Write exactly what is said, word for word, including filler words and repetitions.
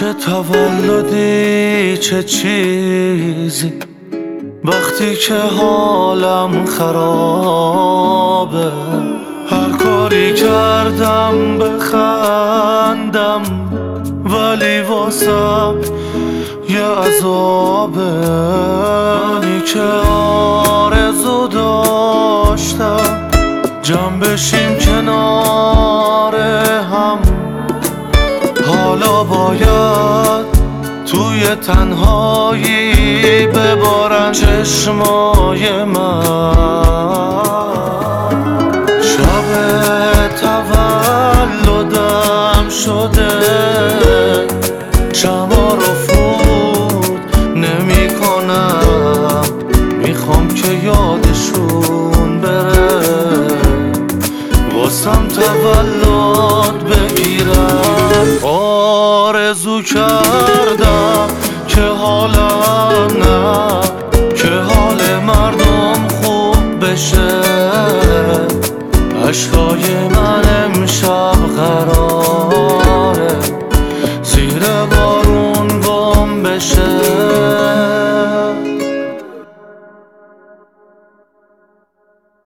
چه تولدی چه چیزی وقتی که حالم خرابه. هر کاری کردم بخندم ولی واسم یه عذابه. منی که آرزو داشتم جمع بشیم کنار هم، حالا باید توی تنهایی ببارن چشمای من. شب تولدم شده شما رو فوت نمی کنم، میخوام که یادشون بره واسم تولد بگیرن. آرزو کردم که حالم نه، که حال مردم خوب بشه. عشقای من امشب قرار